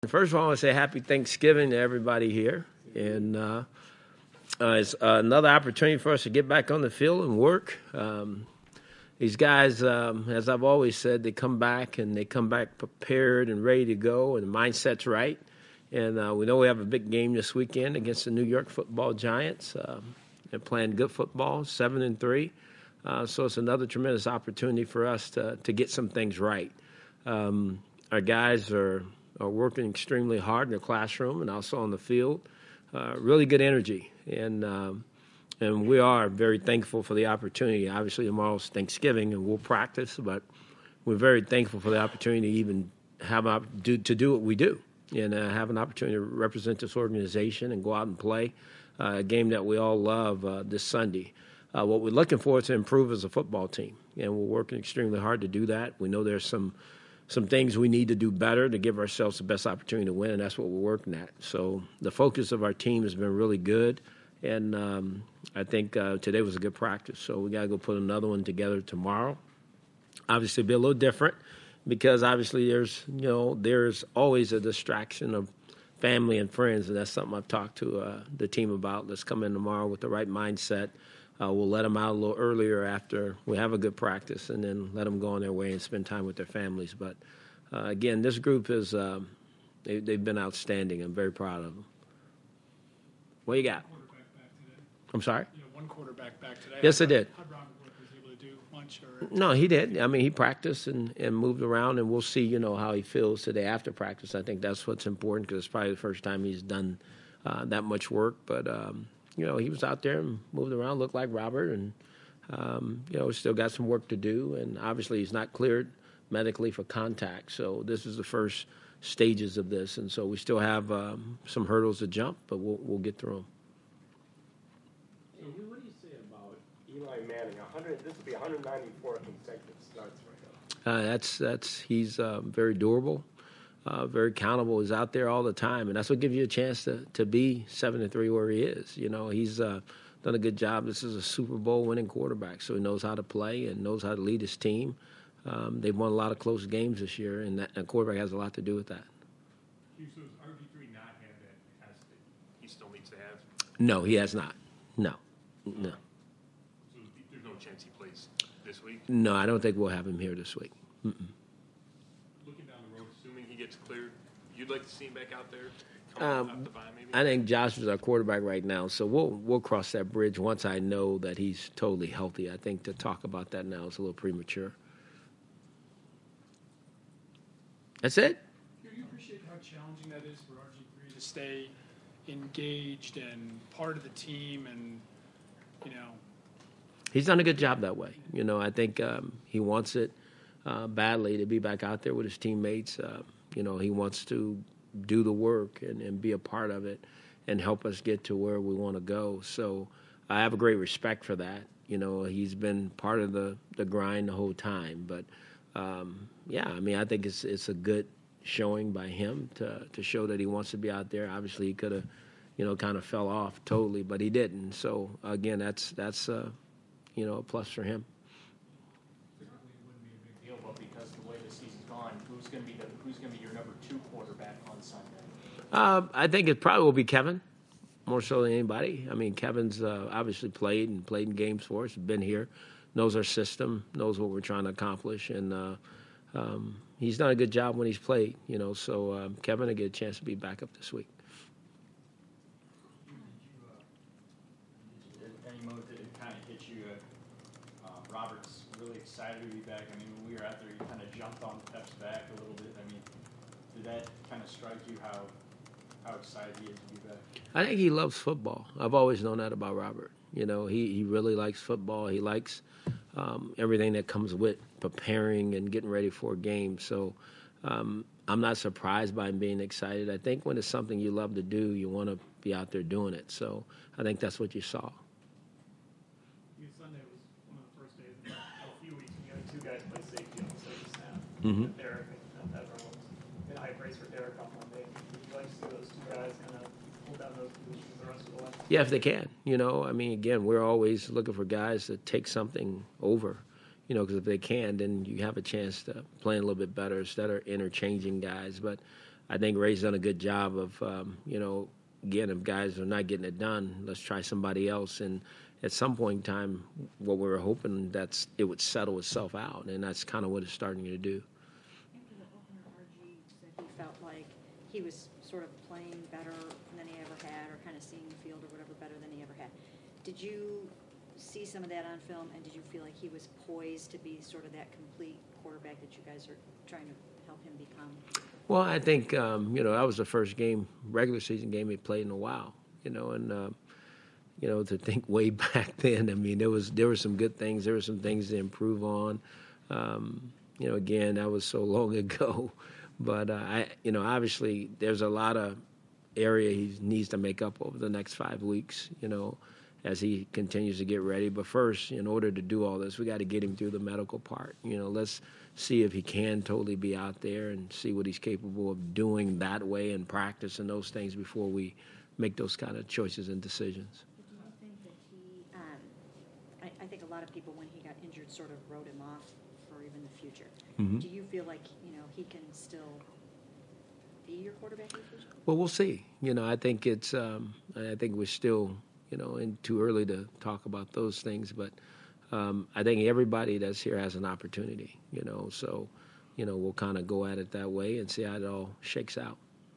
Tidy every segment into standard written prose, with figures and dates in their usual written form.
First of all, I want to say happy Thanksgiving to everybody here. And it's another opportunity for us to get back on the field and work. These guys, as I've always said, they come back and they come back prepared and ready to go, and the mindset's right. And we know we have a big game this weekend against the New York Football Giants. They're playing good football, 7-3. So it's another tremendous opportunity for us to get some things right. Our guys are working extremely hard in their classroom and also on the field. Really good energy, and we are very thankful for the opportunity. Obviously, tomorrow's Thanksgiving, and we'll practice, but we're very thankful for the opportunity to even to do what we do and have an opportunity to represent this organization and go out and play a game that we all love this Sunday. What we're looking for is to improve as a football team, and we're working extremely hard to do that. We know there's some things we need to do better to give ourselves the best opportunity to win, and that's what we're working at. So the focus of our team has been really good, and I think today was a good practice. So we got to go put another one together tomorrow. Obviously, it'll be a little different because obviously there's always a distraction of family and friends, and that's something I've talked to the team about. Let's come in tomorrow with the right mindset. We'll let them out a little earlier after we have a good practice, and then let them go on their way and spend time with their families. But, again, this group is they've been outstanding. I'm very proud of them. What you got? I'm sorry? One quarterback back today. Yes, I did. How Robert was able to do much? Or? No, he did. I mean, he practiced and moved around, and we'll see, how he feels today after practice. I think that's what's important because it's probably the first time he's done that much work. But, he was out there and moved around, looked like Robert, and, still got some work to do. And obviously he's not cleared medically for contact. So this is the first stages of this. And so we still have some hurdles to jump, but we'll get through them. What do you say about Eli Manning? This will be 194 consecutive starts right now. He's very durable. Very accountable. He's out there all the time, and that's what gives you a chance to be 7-3 where he is. He's done a good job. This is a Super Bowl winning quarterback, so he knows how to play and knows how to lead his team. They've won a lot of close games this year, and a quarterback has a lot to do with that. So does RG3 not have that capacity he still needs to have? No, he has not. No. So there's no chance he plays this week? No, I don't think we'll have him here this week. Assuming he gets cleared, you'd like to see him back out there? Out the bye, maybe? I think Josh is our quarterback right now, so we'll cross that bridge once I know that he's totally healthy. I think to talk about that now is a little premature. That's it? You appreciate how challenging that is for RG3 to stay engaged and part of the team, and He's done a good job that way. I think he wants it badly to be back out there with his teammates. He wants to do the work and be a part of it and help us get to where we want to go. So I have a great respect for that. He's been part of the grind the whole time. But, I think it's a good showing by him to show that he wants to be out there. Obviously, he could have, kind of fell off totally, but he didn't. So, again, that's a plus for him. But because the way the season's gone, who's going to be your number 2 quarterback on Sunday? I think it probably will be Kevin, more so than anybody. I mean, Kevin's obviously played in games for us, been here, knows our system, knows what we're trying to accomplish, and he's done a good job when he's played. So Kevin will get a chance to be back up this week. Any moment that it kind of hit you? Robert's really excited to be back. I mean, when we were out there, you kind of jumped on Pep's back a little bit. I mean, did that kind of strike you how excited he is to be back? I think he loves football. I've always known that about Robert. He really likes football. He likes everything that comes with preparing and getting ready for a game. So I'm not surprised by him being excited. I think when it's something you love to do, you want to be out there doing it. So I think that's what you saw. Sunday was one of the first days in a few weeks when you had 2 guys play safety on the safety snap. Mm-hmm. Derek and everyone was in high praise for Derek on Monday. Would you like to see those 2 guys kind of hold down those positions the rest of the way? Yeah, if they can. Again, we're always looking for guys to take something over. Because if they can, then you have a chance to play a little bit better instead of interchanging guys. But I think Ray's done a good job of, again, if guys are not getting it done, let's try somebody else. And at some point in time, what we were hoping it would settle itself out, and that's kind of what it's starting to do. After the opener, RG said he felt like he was sort of playing better than he ever had, or kind of seeing the field or whatever better than he ever had. Did you see some of that on film, and did you feel like he was poised to be sort of that complete quarterback that you guys are trying to help him become? Well, I think, that was the first regular season game he played in a while, and to think way back then, I mean, there were some good things. There were some things to improve on. Again, that was so long ago. But, obviously there's a lot of area he needs to make up over the next 5 weeks, as he continues to get ready. But first, in order to do all this, we got to get him through the medical part. Let's see if he can totally be out there and see what he's capable of doing that way in practice and those things before we make those kind of choices and decisions. Do you think that I think a lot of people, when he got injured, sort of wrote him off for even the future. Mm-hmm. Do you feel like, he can still be your quarterback in the future? Well, we'll see. I think I think we're still, too early to talk about those things. But I think everybody that's here has an opportunity, So, we'll kind of go at it that way and see how it all shakes out.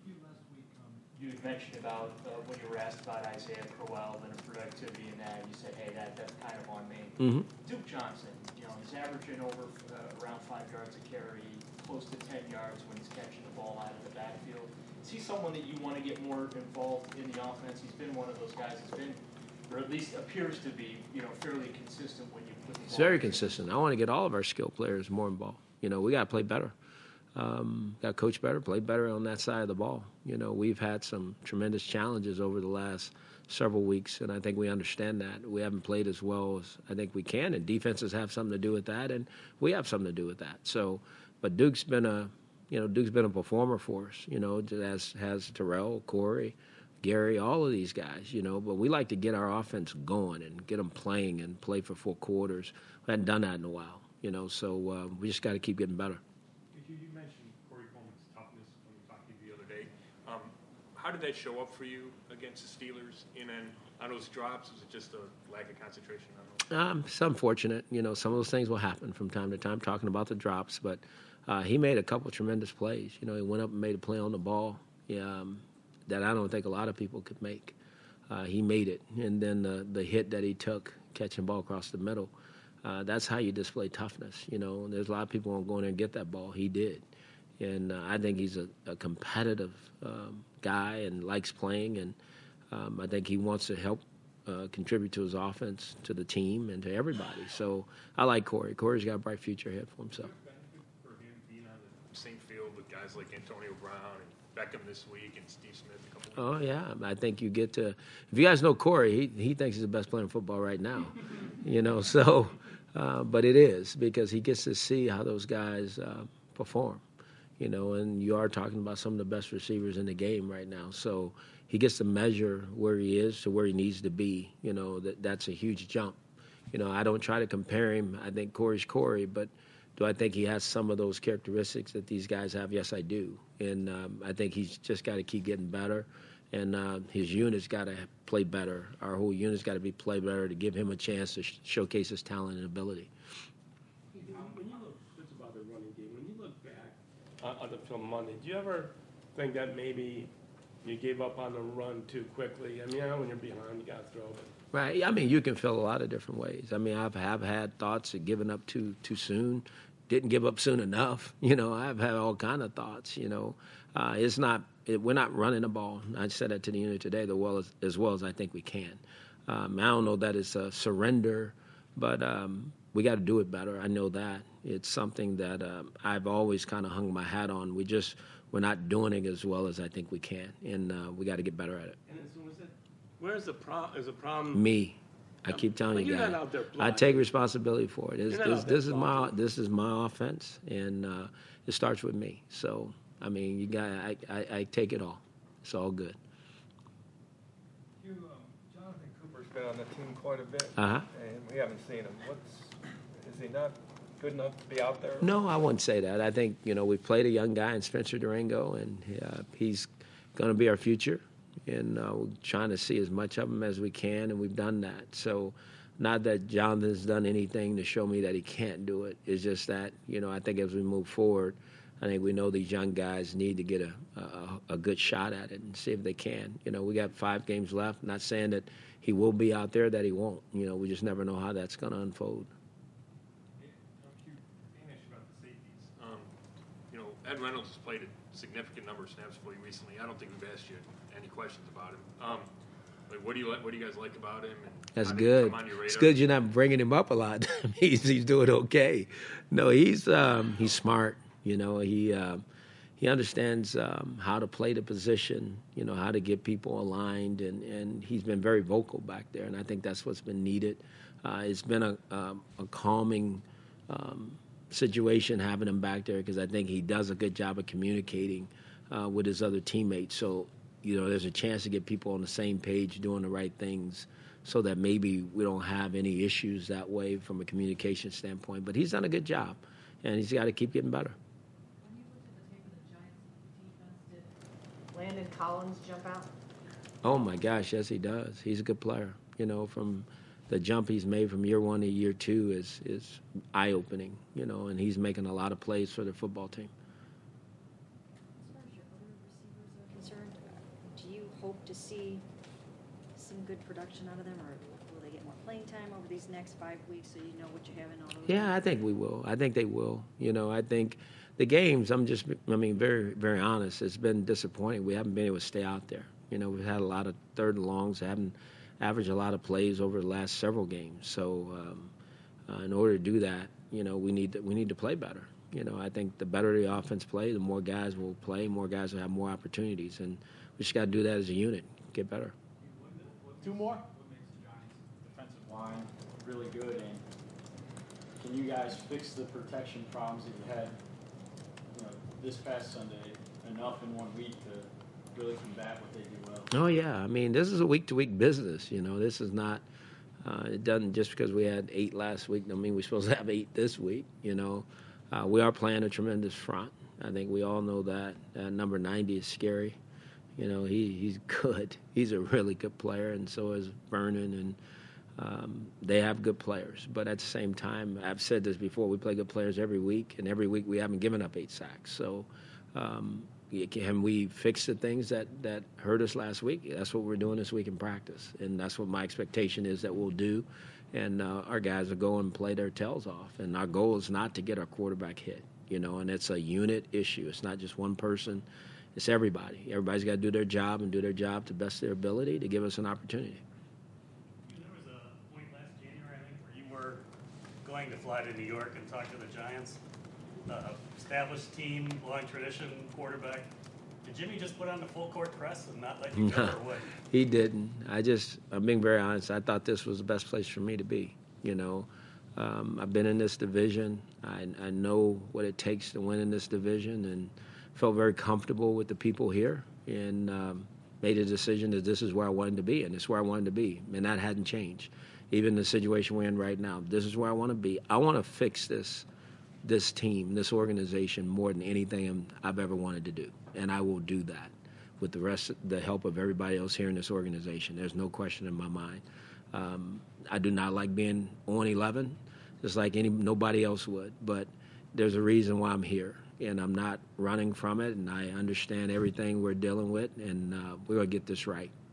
You had mentioned about when you were asked about Isaiah Crowell and productivity in that, you said, hey, that's kind of on me. Mm-hmm. Duke Johnson, he's averaging over around 5 yards a carry, close to 10 yards when he's catching the ball out of the backfield. Is he someone that you want to get more involved in the offense? He's been one of those guys that's been, or at least appears to be, fairly consistent when you put the ball. It's very consistent. I want to get all of our skill players more involved. We got to play better. Got to coach better, play better on that side of the ball. We've had some tremendous challenges over the last several weeks, and I think we understand that. We haven't played as well as I think we can, and defenses have something to do with that, and we have something to do with that. So, but Duke's been a performer for us, as has Terrell, Corey, Gary, all of these guys, but we like to get our offense going and get them playing and play for 4 quarters. We hadn't done that in a while, so we just got to keep getting better. You mentioned Corey Coleman's toughness when we talked to you the other day. How did that show up for you against the Steelers? And then on those drops, was it just a lack of concentration on those? It's unfortunate. Some of those things will happen from time to time, talking about the drops. But he made a couple of tremendous plays. He went up and made a play on the ball that I don't think a lot of people could make. He made it. And then the hit that he took, catching the ball across the middle, that's how you display toughness. There's a lot of people who won't go in there and get that ball. He did. And I think he's a competitive guy and likes playing. And I think he wants to help contribute to his offense, to the team, and to everybody. So I like Corey. Corey's got a bright future ahead for himself. For him being on the same field with guys like Antonio Brown and Beckham this week and Steve Smith a couple weeks ago. Oh, yeah. I think you get to – if you guys know Corey, he thinks he's the best player in football right now. So but it is because he gets to see how those guys perform, and you are talking about some of the best receivers in the game right now. So he gets to measure where he is to where he needs to be. That's a huge jump. I don't try to compare him. I think Corey's Corey, but do I think he has some of those characteristics that these guys have? Yes, I do. And I think he's just got to keep getting better. And his unit's got to play better. Our whole unit's got to play better to give him a chance to showcase his talent and ability. When you look, it's about the running game. When you look back on the film Monday, do you ever think that maybe you gave up on the run too quickly? I mean, I know when you're behind, you got to throw it. Right. I mean, you can feel a lot of different ways. I mean, I've had thoughts of giving up too soon. Didn't give up soon enough. I've had all kind of thoughts. It's not. We're not running the ball. I said that to the unit today, as well as I think we can. I don't know that it's a surrender, but we got to do it better. I know that. It's something that I've always kind of hung my hat on. We're not doing it as well as I think we can, and we got to get better at it. And where's the problem? Is the problem me? I keep telling you you're guys. Not out there I take responsibility for it. This is my offense, and it starts with me. So I mean, I take it all. It's all good. Jonathan Cooper's been on the team quite a bit, Uh-huh. and we haven't seen him. Is he not good enough to be out there? No, I wouldn't say that. I think, we played a young guy in Spencer Durango, and he's going to be our future. And we're trying to see as much of him as we can, and we've done that. So not that Jonathan's done anything to show me that he can't do it. It's just that, I think as we move forward, I think we know these young guys need to get a good shot at it and see if they can. We got 5 games left. Not saying that he will be out there, that he won't. We just never know how that's going to unfold. Ed Reynolds has played a significant number of snaps for you recently. I don't think we've asked you any questions about him. What do you guys like about him? And that's good. It's good you're not bringing him up a lot. he's doing okay. No, he's smart. He understands how to play the position. How to get people aligned, and he's been very vocal back there. And I think that's what's been needed. It's been a calming situation having him back there, because I think he does a good job of communicating with his other teammates. So, there's a chance to get people on the same page doing the right things, so that maybe we don't have any issues that way from a communication standpoint. But he's done a good job, and he's got to keep getting better. Landon Collins jump out? Oh, my gosh, yes, he does. He's a good player. From the jump he's made from year 1 to year 2 is eye-opening, and he's making a lot of plays for the football team. As far as your other receivers are concerned, do you hope to see some good production out of them, or will they get more playing time over these next 5 weeks so you know what you have in all those? Yeah, I think we will. I think they will. I think the games, very, very honest, it's been disappointing. We haven't been able to stay out there. We've had a lot of third and longs, haven't averaged a lot of plays over the last several games. So in order to do that, we need to play better. I think the better the offense plays, the more guys will play, more guys will have more opportunities. And we just got to do that as a unit, get better. 2 more? What makes the Giants' defensive line really good, and can you guys fix the protection problems that you had this past Sunday enough in 1 week to really combat what they do well? Oh, yeah. This is a week-to-week business. This is not it doesn't just because we had 8 last week don't mean we're supposed to have 8 this week. We are playing a tremendous front. I think we all know that. Number 90 is scary. He's good. He's a really good player, and so is Vernon, and they have good players. But at the same time, I've said this before, we play good players every week, and every week we haven't given up 8 sacks. So can we fix the things that hurt us last week? That's what we're doing this week in practice, and that's what my expectation is that we'll do. And our guys will go and play their tails off. And our goal is not to get our quarterback hit, and it's a unit issue. It's not just one person. It's everybody. Everybody's got to do their job and do their job to best their ability to give us an opportunity. There was a point last January, I think, where you were going to fly to New York and talk to the Giants. Established team, long tradition, quarterback. Did Jimmy just put on the full court press and not let you go, or what? He didn't. I'm being very honest. I thought this was the best place for me to be. I've been in this division. I know what it takes to win in this division, and felt very comfortable with the people here, and made a decision that this is where I wanted to be, and it's where I wanted to be, and that hadn't changed. Even the situation we're in right now, this is where I want to be. I want to fix this team, this organization, more than anything I've ever wanted to do, and I will do that with the help of everybody else here in this organization. There's no question in my mind. I do not like being on 11, just like nobody else would, but there's a reason why I'm here. And I'm not running from it, and I understand everything we're dealing with, and we're going to get this right.